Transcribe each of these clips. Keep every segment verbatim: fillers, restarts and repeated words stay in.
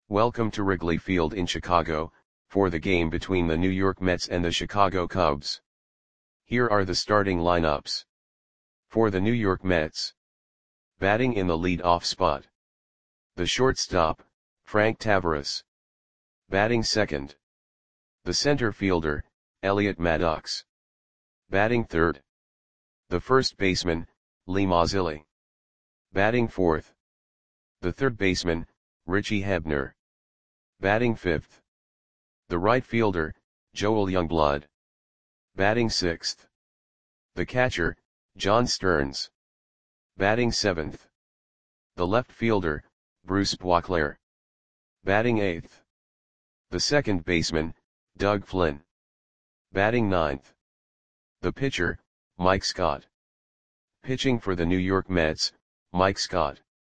Welcome to Wrigley Field in Chicago, for the game between the New York Mets and the Chicago Cubs. Here are the starting lineups. For the New York Mets. Batting in the lead-off spot. The shortstop, Frank Taveras. Batting second. The center fielder, Elliot Maddox. Batting third. The first baseman, Lee Mazzilli. Batting fourth. The third baseman, Richie Hebner. Batting fifth. The right fielder, Joel Youngblood. Batting sixth. The catcher, John Stearns. Batting seventh. The left fielder, Bruce Boisclair. Batting eighth. The second baseman, Doug Flynn. Batting ninth. The pitcher, Mike Scott. Pitching for the New York Mets, Mike Scott.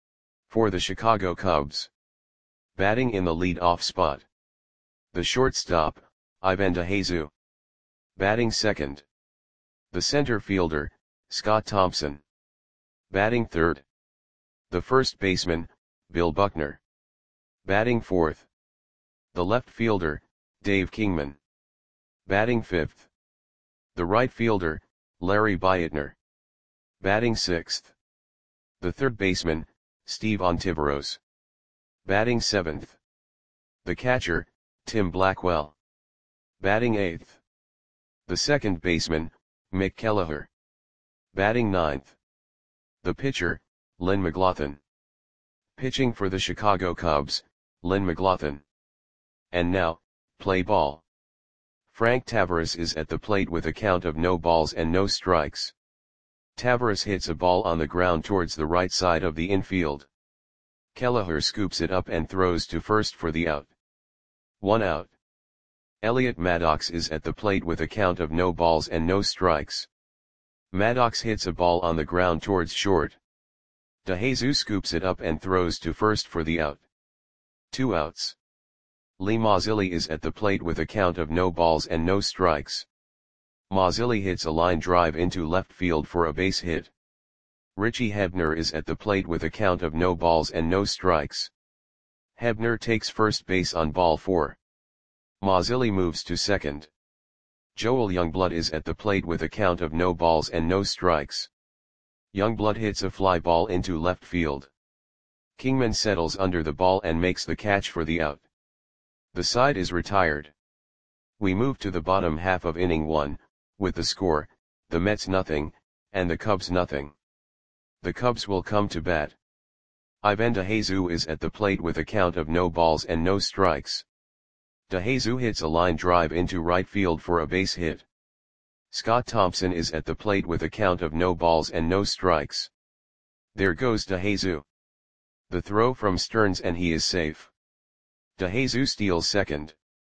For the Chicago Cubs. Batting in the lead-off spot. The shortstop, Ivan DeJesus. Batting second. The center fielder, Scott Thompson. Batting third. The first baseman, Bill Buckner. Batting fourth. The left fielder, Dave Kingman. Batting fifth. The right fielder, Larry Beitner. Batting sixth. The third baseman, Steve Ontiveros. Batting seventh. The catcher, Tim Blackwell. Batting eighth. The second baseman, Mick Kelleher. Batting ninth. The pitcher, Lynn McLaughlin. Pitching for the Chicago Cubs, Lynn McLaughlin. And now, play ball. Frank Taveras is at the plate with a count of no balls and no strikes. Taveras hits a ball on the ground towards the right side of the infield. Kelleher scoops it up and throws to first for the out. One out. Elliot Maddox is at the plate with a count of no balls and no strikes. Maddox hits a ball on the ground towards short. DeJesus scoops it up and throws to first for the out. Two outs. Lee Mazzilli is at the plate with a count of no balls and no strikes. Mazzilli hits a line drive into left field for a base hit. Richie Hebner is at the plate with a count of no balls and no strikes. Hebner takes first base on ball four. Mazzilli moves to second. Joel Youngblood is at the plate with a count of no balls and no strikes. Youngblood hits a fly ball into left field. Kingman settles under the ball and makes the catch for the out. The side is retired. We move to the bottom half of inning one, with the score, the Mets nothing, and the Cubs nothing. The Cubs will come to bat. Ivan DeJesus is at the plate with a count of no balls and no strikes. DeJesus hits a line drive into right field for a base hit. Scott Thompson is at the plate with a count of no balls and no strikes. There goes DeJesus. The throw from Stearns and he is safe. DeJesus steals second.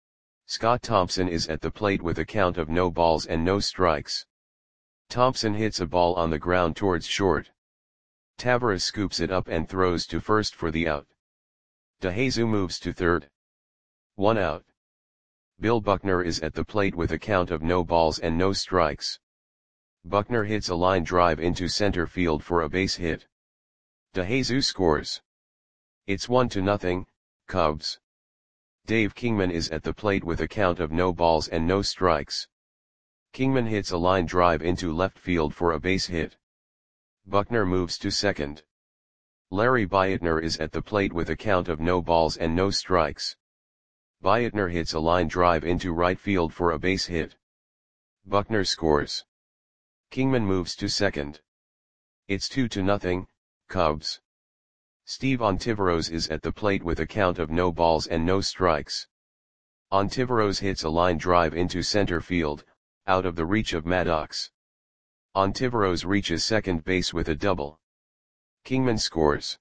Scott Thompson is at the plate with a count of no balls and no strikes. Thompson hits a ball on the ground towards short. Taveras scoops it up and throws to first for the out. DeJesus moves to third. One out. Bill Buckner is at the plate with a count of no balls and no strikes. Buckner hits a line drive into center field for a base hit. DeJesus scores. It's one to nothing, Cubs. Dave Kingman is at the plate with a count of no balls and no strikes. Kingman hits a line drive into left field for a base hit. Buckner moves to second. Larry Beitner is at the plate with a count of no balls and no strikes. Beitner hits a line drive into right field for a base hit. Buckner scores. Kingman moves to second. It's two to nothing, Cubs. Steve Ontiveros is at the plate with a count of no balls and no strikes. Ontiveros hits a line drive into center field, out of the reach of Maddox. Ontiveros reaches second base with a double. Kingman scores.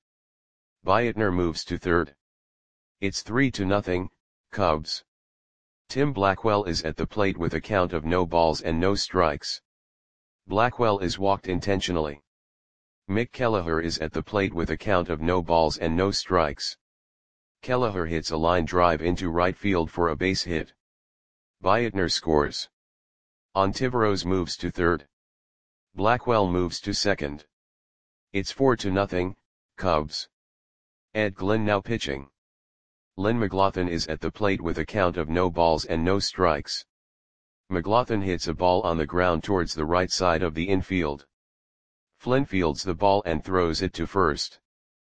Beitner moves to third. It's three to nothing, Cubs. Tim Blackwell is at the plate with a count of no balls and no strikes. Blackwell is walked intentionally. Mick Kelleher is at the plate with a count of no balls and no strikes. Kelleher hits a line drive into right field for a base hit. Beitner scores. Ontiveros moves to third. Blackwell moves to second. It's four to nothing, Cubs. Ed Glynn now pitching. Lynn McLaughlin is at the plate with a count of no balls and no strikes. McLaughlin hits a ball on the ground towards the right side of the infield. Flynn fields the ball and throws it to first.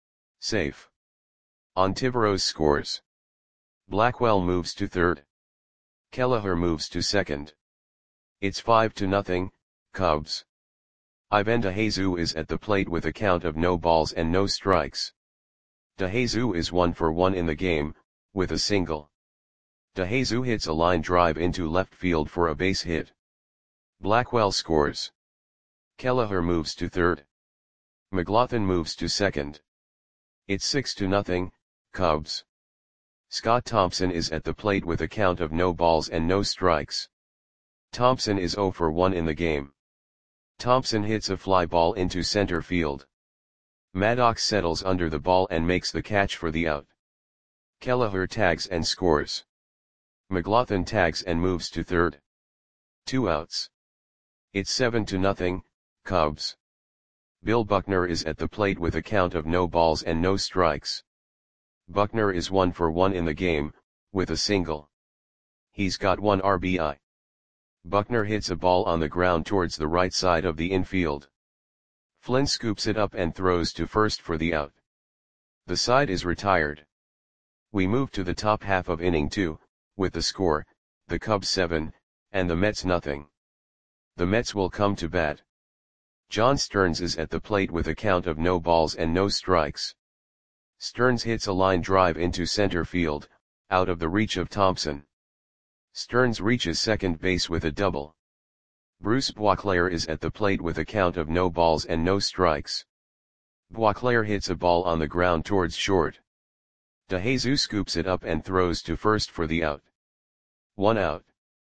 Safe. Ontiveros scores. Blackwell moves to third. Kelleher moves to second. It's five to nothing, Cubs. Ivan DeJesus is at the plate with a count of no balls and no strikes. DeJesus is one for one in the game, with a single. DeJesus hits a line drive into left field for a base hit. Blackwell scores. Kelleher moves to third. McLaughlin moves to second. It's six to nothing, Cubs. Scott Thompson is at the plate with a count of no balls and no strikes. Thompson is zero for one in the game. Thompson hits a fly ball into center field. Maddox settles under the ball and makes the catch for the out. Kelleher tags and scores. McLaughlin tags and moves to third. Two outs. It's seven to nothing, Cubs. Bill Buckner is at the plate with a count of no balls and no strikes. Buckner is one for one in the game, with a single. He's got one R B I. Buckner hits a ball on the ground towards the right side of the infield. Flynn scoops it up and throws to first for the out. The side is retired. We move to the top half of inning two, with the score, the Cubs seven, and the Mets nothing. The Mets will come to bat. John Stearns is at the plate with a count of no balls and no strikes. Stearns hits a line drive into center field, out of the reach of Thompson. Stearns reaches second base with a double. Bruce Boisclair is at the plate with a count of no balls and no strikes. Boisclair hits a ball on the ground towards short. DeJesus scoops it up and throws to first for the out. One out.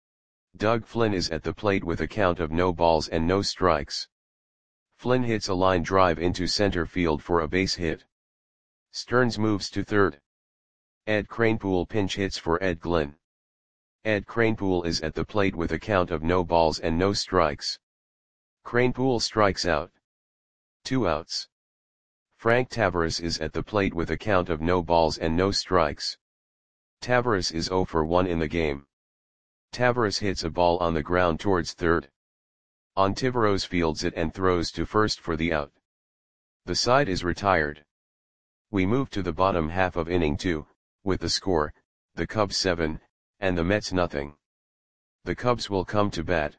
Doug Flynn is at the plate with a count of no balls and no strikes. Flynn hits a line drive into center field for a base hit. Stearns moves to third. Ed Kranepool pinch hits for Ed Glynn. Ed Kranepool is at the plate with a count of no balls and no strikes. Kranepool strikes out. Two outs. Frank Tavares is at the plate with a count of no balls and no strikes. Tavares is zero for one in the game. Tavares hits a ball on the ground towards third. Ontiveros fields it and throws to first for the out. The side is retired. We move to the bottom half of inning two, with the score, the Cubs seven, and the Mets nothing. The Cubs will come to bat.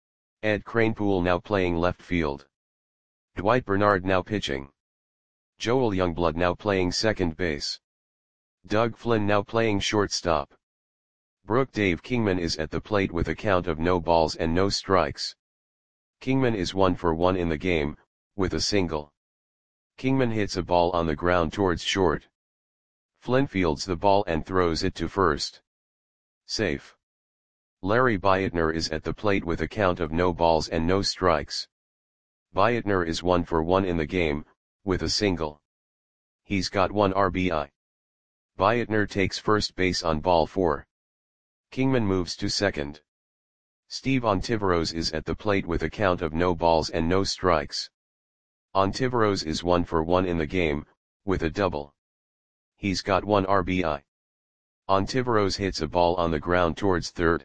Ed Kranepool now playing left field. Dwight Bernard now pitching. Joel Youngblood now playing second base. Doug Flynn now playing shortstop. Brooke Dave Kingman is at the plate with a count of no balls and no strikes. Kingman is one for one in the game, with a single. Kingman hits a ball on the ground towards short. Flynn fields the ball and throws it to first. Safe. Larry Bietner is at the plate with a count of no balls and no strikes. Bietner is one for one in the game, with a single. He's got one R B I. Bietner takes first base on ball four. Kingman moves to second. Steve Ontiveros is at the plate with a count of no balls and no strikes. Ontiveros is one for one in the game, with a double. He's got one R B I. Ontiveros hits a ball on the ground towards third.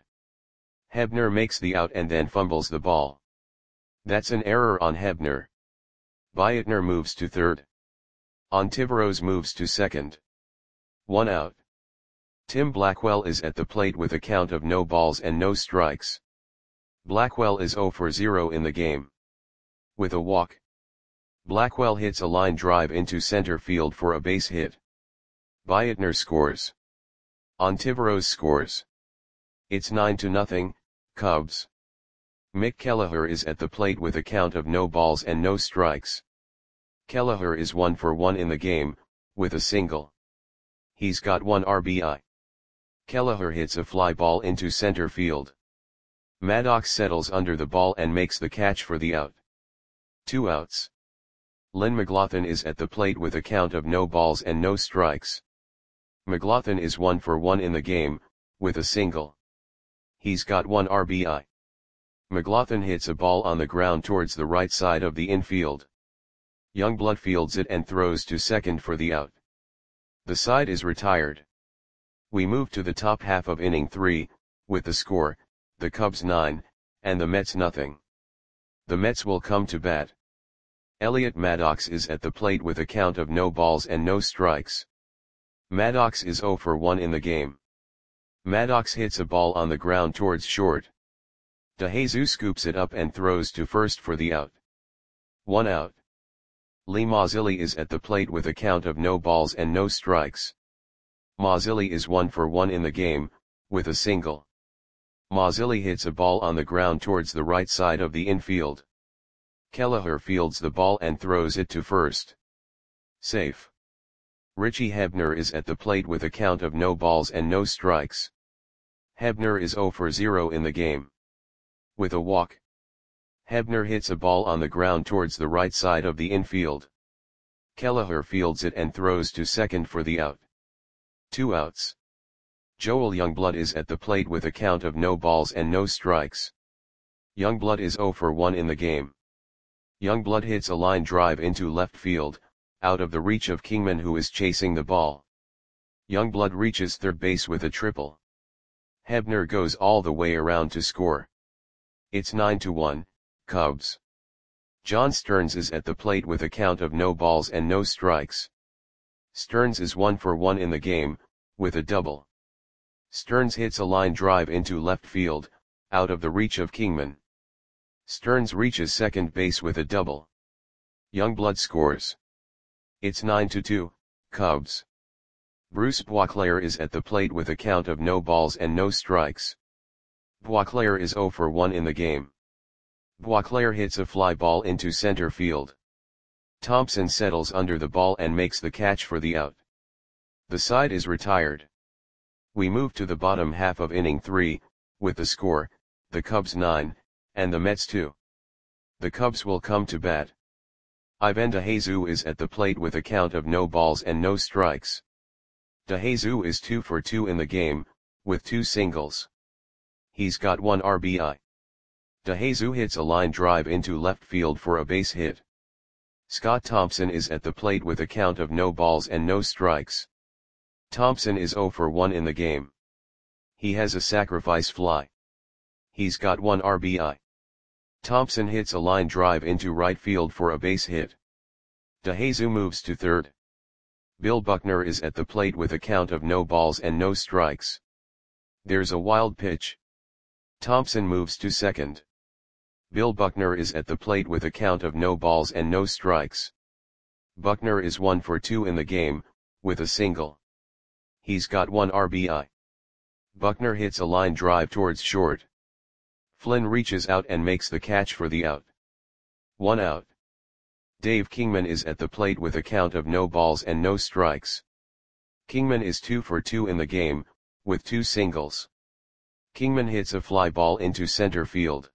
Hebner makes the out and then fumbles the ball. That's an error on Hebner. Bietner moves to third. Ontiveros moves to second. One out. Tim Blackwell is at the plate with a count of no balls and no strikes. Blackwell is zero for zero in the game. With a walk. Blackwell hits a line drive into center field for a base hit. Bietner scores. Ontiveros scores. It's nine to nothing, Cubs. Mick Kelleher is at the plate with a count of no balls and no strikes. Kelleher is one for one in the game, with a single. He's got one R B I. Kelleher hits a fly ball into center field. Maddox settles under the ball and makes the catch for the out. Two outs. Lynn McLaughlin is at the plate with a count of no balls and no strikes. McLaughlin is one for one in the game, with a single. He's got one R B I. McLaughlin hits a ball on the ground towards the right side of the infield. Youngblood fields it and throws to second for the out. The side is retired. We move to the top half of inning three, with the score, the Cubs nine, and the Mets nothing. The Mets will come to bat. Elliot Maddox is at the plate with a count of no balls and no strikes. Maddox is zero for one in the game. Maddox hits a ball on the ground towards short. DeJesus scoops it up and throws to first for the out. One out. Lee Mazzilli is at the plate with a count of no balls and no strikes. Mazzilli is one for one in the game, with a single. Mazzilli hits a ball on the ground towards the right side of the infield. Kelleher fields the ball and throws it to first. Safe. Richie Hebner is at the plate with a count of no balls and no strikes. Hebner is zero for zero in the game. With a walk. Hebner hits a ball on the ground towards the right side of the infield. Kelleher fields it and throws to second for the out. Two outs. Joel Youngblood is at the plate with a count of no balls and no strikes. Youngblood is zero for one in the game. Youngblood hits a line drive into left field, out of the reach of Kingman, who is chasing the ball. Youngblood reaches third base with a triple. Hebner goes all the way around to score. It's nine to one, Cubs. John Stearns is at the plate with a count of no balls and no strikes. Stearns is one for one in the game, with a double. Stearns hits a line drive into left field, out of the reach of Kingman. Stearns reaches second base with a double. Youngblood scores. It's nine to two, Cubs. Bruce Boisclair is at the plate with a count of no balls and no strikes. Boisclair is zero for one in the game. Boisclair hits a fly ball into center field. Thompson settles under the ball and makes the catch for the out. The side is retired. We move to the bottom half of inning three, with the score, the Cubs nine, and the Mets two. The Cubs will come to bat. Ivan DeJesus is at the plate with a count of no balls and no strikes. DeJesus is two for two in the game, with two singles. He's got one R B I. DeJesus hits a line drive into left field for a base hit. Scott Thompson is at the plate with a count of no balls and no strikes. Thompson is zero for one in the game. He has a sacrifice fly. He's got one R B I. Thompson hits a line drive into right field for a base hit. DeJesus moves to third. Bill Buckner is at the plate with a count of no balls and no strikes. There's a wild pitch. Thompson moves to second. Bill Buckner is at the plate with a count of no balls and no strikes. Buckner is one for two in the game, with a single. He's got one R B I. Buckner hits a line drive towards short. Flynn reaches out and makes the catch for the out. One out. Dave Kingman is at the plate with a count of no balls and no strikes. Kingman is two for two in the game, with two singles. Kingman hits a fly ball into center field.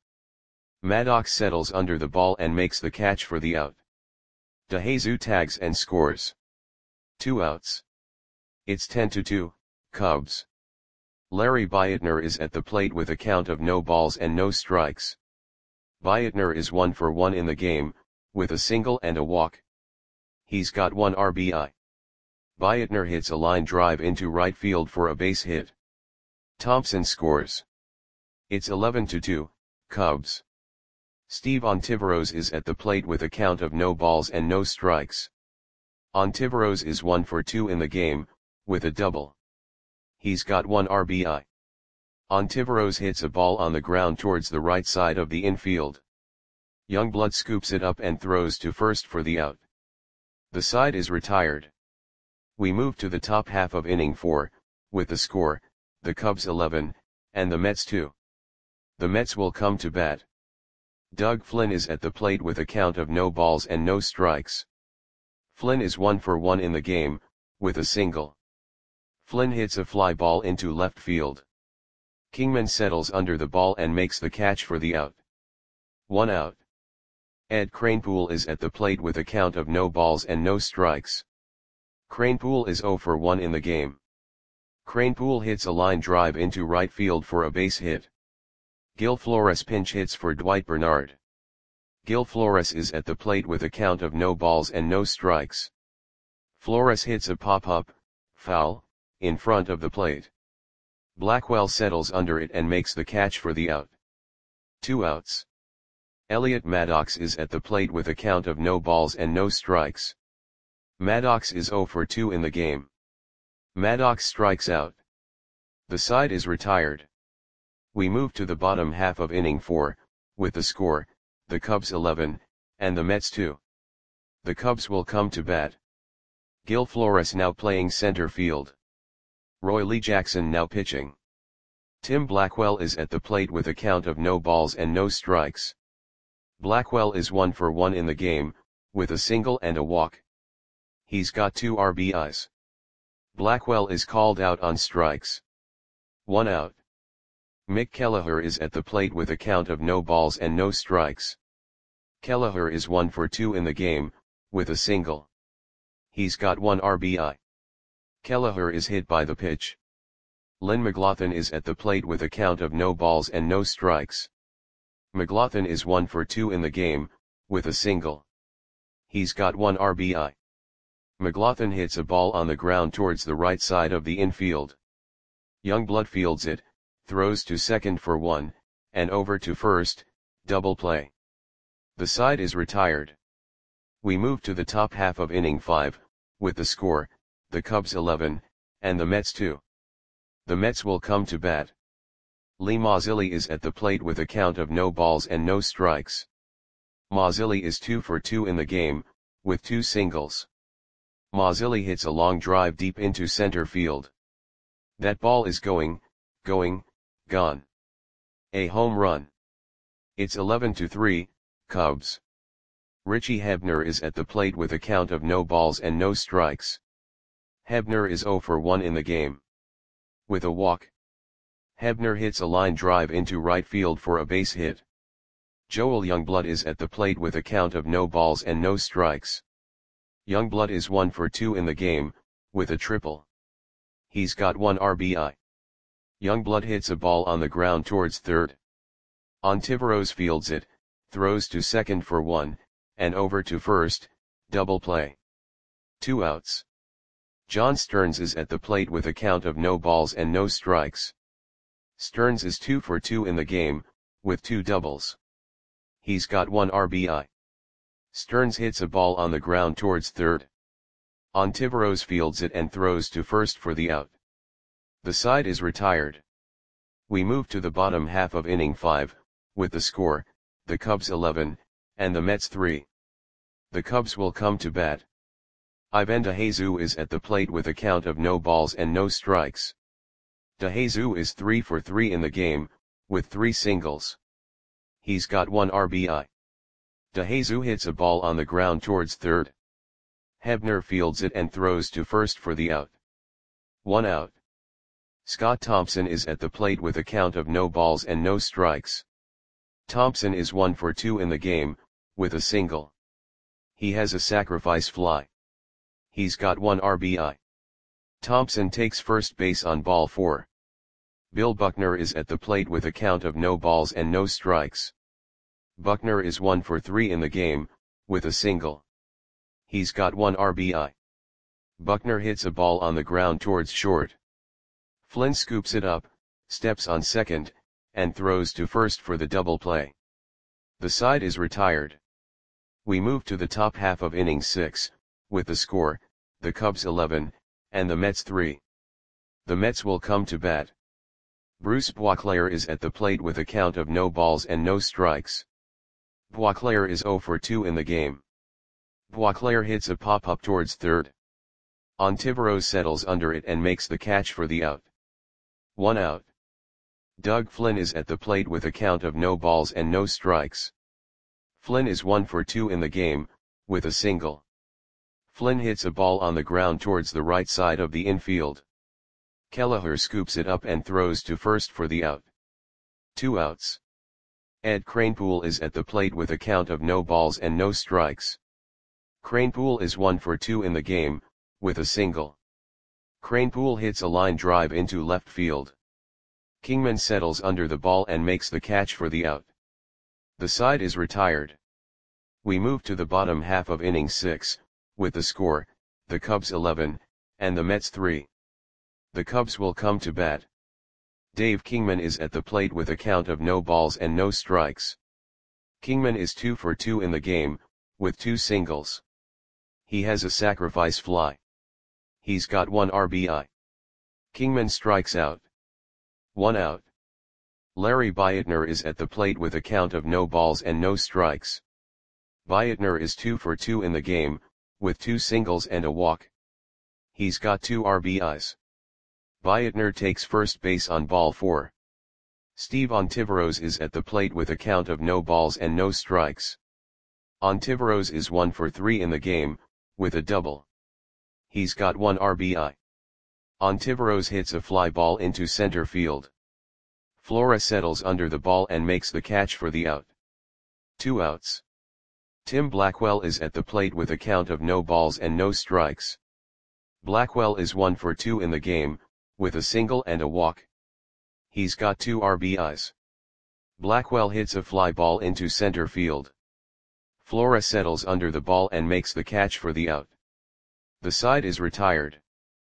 Maddox settles under the ball and makes the catch for the out. DeJesus tags and scores. Two outs. It's ten to two, Cubs. Larry Beitner is at the plate with a count of no balls and no strikes. Beitner is one for one in the game, with a single and a walk. He's got one R B I. Beitner hits a line drive into right field for a base hit. Thompson scores. It's eleven to two, Cubs. Steve Ontiveros is at the plate with a count of no balls and no strikes. Ontiveros is one for two in the game, with a double. He's got one R B I. Ontiveros hits a ball on the ground towards the right side of the infield. Youngblood scoops it up and throws to first for the out. The side is retired. We move to the top half of inning four, with the score, the Cubs eleven, and the Mets two. The Mets will come to bat. Doug Flynn is at the plate with a count of no balls and no strikes. Flynn is one for one in the game, with a single. Flynn hits a fly ball into left field. Kingman settles under the ball and makes the catch for the out. One out. Ed Kranepool is at the plate with a count of no balls and no strikes. Kranepool is zero for one in the game. Kranepool hits a line drive into right field for a base hit. Gil Flores pinch hits for Dwight Bernard. Gil Flores is at the plate with a count of no balls and no strikes. Flores hits a pop-up, foul, in front of the plate. Blackwell settles under it and makes the catch for the out. Two outs. Elliot Maddox is at the plate with a count of no balls and no strikes. Maddox is zero for two in the game. Maddox strikes out. The side is retired. We move to the bottom half of inning four, with the score, the Cubs eleven, and the Mets two. The Cubs will come to bat. Gil Flores now playing center field. Roy Lee Jackson now pitching. Tim Blackwell is at the plate with a count of no balls and no strikes. Blackwell is one for one in the game, with a single and a walk. He's got two R B Is. Blackwell is called out on strikes. One out. Mick Kelleher is at the plate with a count of no balls and no strikes. Kelleher is one for two in the game, with a single. He's got one R B I. Kelleher is hit by the pitch. Lynn McLaughlin is at the plate with a count of no balls and no strikes. McLaughlin is one for two in the game, with a single. He's got one R B I. McLaughlin hits a ball on the ground towards the right side of the infield. Youngblood fields it, throws to second for one, and over to first, double play. The side is retired. We move to the top half of inning five, with the score, the Cubs eleven, and the Mets two. The Mets will come to bat. Lee Mazzilli is at the plate with a count of no balls and no strikes. Mazzilli is two for two in the game, with two singles. Mazzilli hits a long drive deep into center field. That ball is going, going, gone. A home run. It's eleven to three, Cubs. Richie Hebner is at the plate with a count of no balls and no strikes. Hebner is zero for one in the game. With a walk. Hebner hits a line drive into right field for a base hit. Joel Youngblood is at the plate with a count of no balls and no strikes. Youngblood is one for two in the game, with a triple. He's got one R B I. Youngblood hits a ball on the ground towards third. Ontiveros fields it, throws to second for one, and over to first, double play. Two outs. John Stearns is at the plate with a count of no balls and no strikes. Stearns is two for two in the game, with two doubles. He's got one R B I. Stearns hits a ball on the ground towards third. Ontiveros fields it and throws to first for the out. The side is retired. We move to the bottom half of inning five, with the score, the Cubs eleven, and the Mets three. The Cubs will come to bat. Ivan DeJesus is at the plate with a count of no balls and no strikes. DeJesus is three for three in the game, with three singles. He's got one R B I. DeJesus hits a ball on the ground towards third. Hebner fields it and throws to first for the out. One out. Scott Thompson is at the plate with a count of no balls and no strikes. Thompson is one for two in the game, with a single. He has a sacrifice fly. He's got one R B I. Thompson takes first base on ball four. Bill Buckner is at the plate with a count of no balls and no strikes. Buckner is one for three in the game, with a single. He's got one R B I. Buckner hits a ball on the ground towards short. Flynn scoops it up, steps on second, and throws to first for the double play. The side is retired. We move to the top half of inning six, with the score, the Cubs eleven, and the Mets three. The Mets will come to bat. Bruce Boisclair is at the plate with a count of no balls and no strikes. Boisclair is zero for two in the game. Boisclair hits a pop-up towards third. Ontiveros settles under it and makes the catch for the out. One out. Doug Flynn is at the plate with a count of no balls and no strikes. Flynn is one for two in the game, with a single. Flynn hits a ball on the ground towards the right side of the infield. Kelleher scoops it up and throws to first for the out. Two outs. Ed Kranepool is at the plate with a count of no balls and no strikes. Kranepool is one for two in the game, with a single. Kranepool hits a line drive into left field. Kingman settles under the ball and makes the catch for the out. The side is retired. We move to the bottom half of inning six, with the score, the Cubs eleven, and the Mets three. The Cubs will come to bat. Dave Kingman is at the plate with a count of no balls and no strikes. Kingman is two for two in the game, with two singles. He has a sacrifice fly. He's got one R B I. Kingman strikes out. One out. Larry Beitner is at the plate with a count of no balls and no strikes. Beitner is two for two in the game, with two singles and a walk. He's got two R B Is. Beitner takes first base on ball four. Steve Ontiveros is at the plate with a count of no balls and no strikes. Ontiveros is one for three in the game, with a double. He's got one R B I. Ontiveros hits a fly ball into center field. Flora settles under the ball and makes the catch for the out. Two outs. Tim Blackwell is at the plate with a count of no balls and no strikes. Blackwell is one for two in the game, with a single and a walk. He's got two R B Is. Blackwell hits a fly ball into center field. Flora settles under the ball and makes the catch for the out. The side is retired.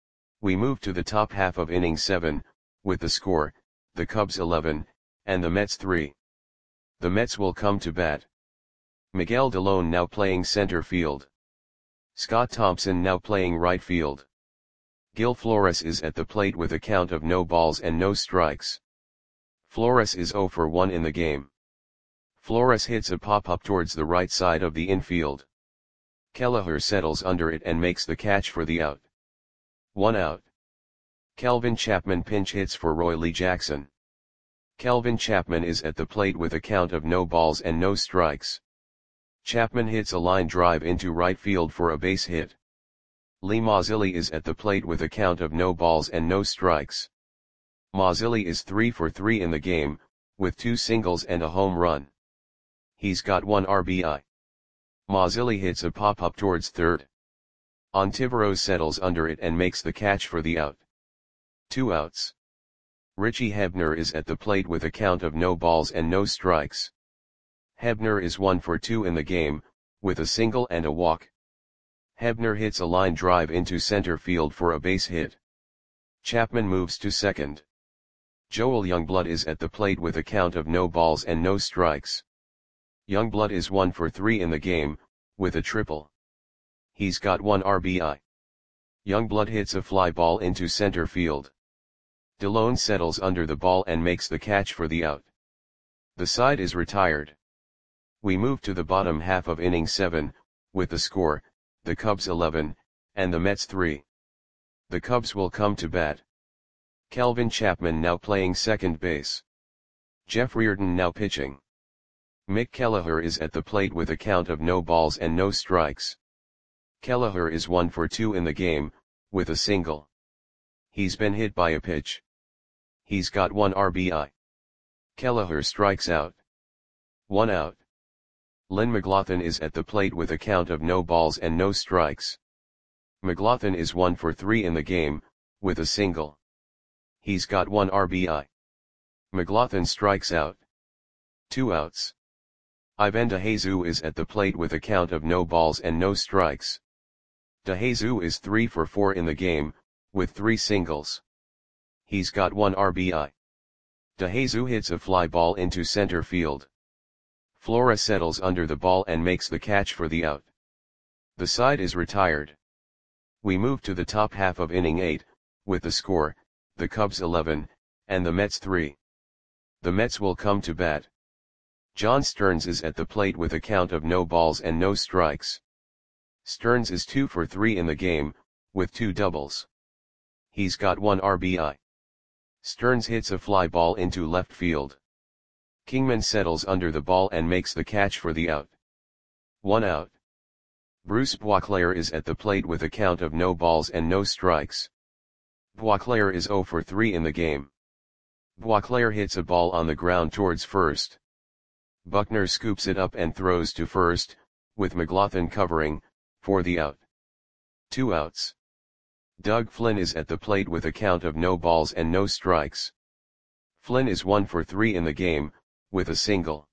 We move to the top half of inning seven, with the score, the Cubs eleven, and the Mets three. The Mets will come to bat. Miguel Delone now playing center field. Scott Thompson now playing right field. Gil Flores is at the plate with a count of no balls and no strikes. Flores is zero for one in the game. Flores hits a pop-up towards the right side of the infield. Kelleher settles under it and makes the catch for the out. One out. Kelvin Chapman pinch hits for Roy Lee Jackson. Kelvin Chapman is at the plate with a count of no balls and no strikes. Chapman hits a line drive into right field for a base hit. Lee Mazzilli is at the plate with a count of no balls and no strikes. Mazzilli is three for three in the game, with two singles and a home run. He's got one R B I. Mazzilli hits a pop-up towards third. Ontiveros settles under it and makes the catch for the out. Two outs. Richie Hebner is at the plate with a count of no balls and no strikes. Hebner is one for two in the game, with a single and a walk. Hebner hits a line drive into center field for a base hit. Chapman moves to second. Joel Youngblood is at the plate with a count of no balls and no strikes. Youngblood is one for three in the game, with a triple. He's got one R B I. Youngblood hits a fly ball into center field. Delone settles under the ball and makes the catch for the out. The side is retired. We move to the bottom half of inning seven, with the score, the Cubs eleven, and the Mets three. The Cubs will come to bat. Kelvin Chapman now playing second base. Jeff Reardon now pitching. Mick Kelleher is at the plate with a count of no balls and no strikes. Kelleher is one for two in the game, with a single. He's been hit by a pitch. He's got one R B I. Kelleher strikes out. One out. Lynn McLaughlin is at the plate with a count of no balls and no strikes. McLaughlin is one for three in the game, with a single. He's got one R B I. McLaughlin strikes out. Two outs. Ivan DeJesus is at the plate with a count of no balls and no strikes. DeJesus is three for four in the game, with three singles. He's got one R B I. DeJesus hits a fly ball into center field. Flora settles under the ball and makes the catch for the out. The side is retired. We move to the top half of inning eight, with the score, the Cubs eleven, and the Mets three. The Mets will come to bat. John Stearns is at the plate with a count of no balls and no strikes. Stearns is two for three in the game, with two doubles. He's got one R B I. Stearns hits a fly ball into left field. Kingman settles under the ball and makes the catch for the out. One out. Bruce Boisclair is at the plate with a count of no balls and no strikes. Boisclair is zero for three in the game. Boisclair hits a ball on the ground towards first. Buckner scoops it up and throws to first, with McLaughlin covering, for the out. Two outs. Doug Flynn is at the plate with a count of no balls and no strikes. Flynn is one for three in the game, with a single.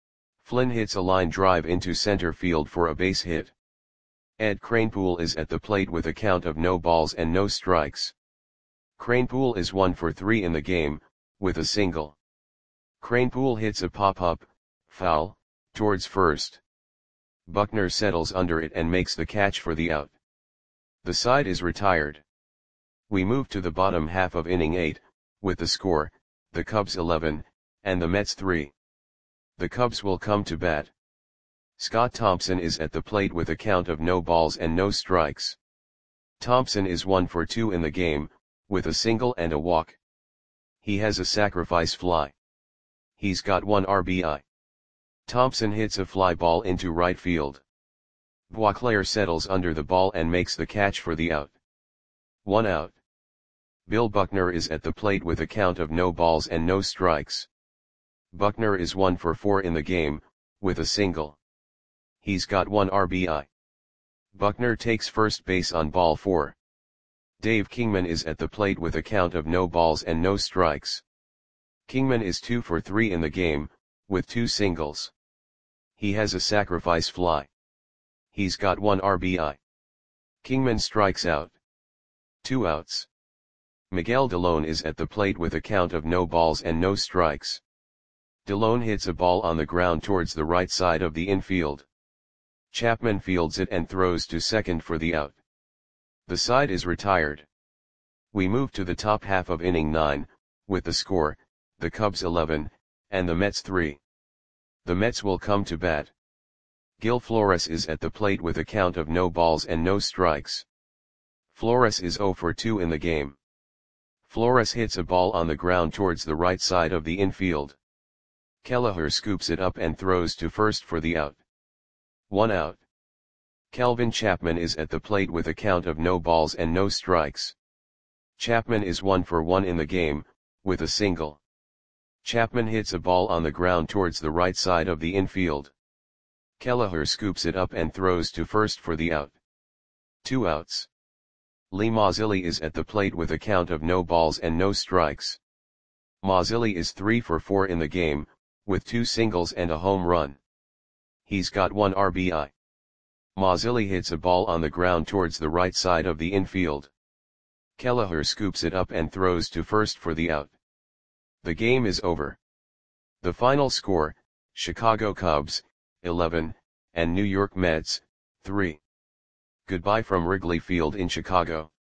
Flynn hits a line drive into center field for a base hit. Ed Kranepool is at the plate with a count of no balls and no strikes. Kranepool is one for three in the game, with a single. Kranepool hits a pop-up, foul, towards first. Buckner settles under it and makes the catch for the out. The side is retired. We move to the bottom half of inning eight, with the score, the Cubs eleven, and the Mets three. The Cubs will come to bat. Scott Thompson is at the plate with a count of no balls and no strikes. Thompson is one for two in the game, with a single and a walk. He has a sacrifice fly. He's got one R B I. Thompson hits a fly ball into right field. Boisclair settles under the ball and makes the catch for the out. One out. Bill Buckner is at the plate with a count of no balls and no strikes. Buckner is one for four in the game, with a single. He's got one R B I. Buckner takes first base on ball four. Dave Kingman is at the plate with a count of no balls and no strikes. Kingman is two for three in the game, with two singles. He has a sacrifice fly. He's got one R B I. Kingman strikes out. Two outs. Miguel Delone is at the plate with a count of no balls and no strikes. Delone hits a ball on the ground towards the right side of the infield. Chapman fields it and throws to second for the out. The side is retired. We move to the top half of inning nine, with the score, the Cubs eleven, and the Mets three. The Mets will come to bat. Gil Flores is at the plate with a count of no balls and no strikes. Flores is zero for two in the game. Flores hits a ball on the ground towards the right side of the infield. Kelleher scoops it up and throws to first for the out. One out. Kelvin Chapman is at the plate with a count of no balls and no strikes. Chapman is one for one in the game, with a single. Chapman hits a ball on the ground towards the right side of the infield. Kelleher scoops it up and throws to first for the out. Two outs. Lee Mazzilli is at the plate with a count of no balls and no strikes. Mazzilli is three for four in the game, with two singles and a home run. He's got one R B I. Mazzilli hits a ball on the ground towards the right side of the infield. Kelleher scoops it up and throws to first for the out. The game is over. The final score, Chicago Cubs, eleven, and New York Mets, three. Goodbye from Wrigley Field in Chicago.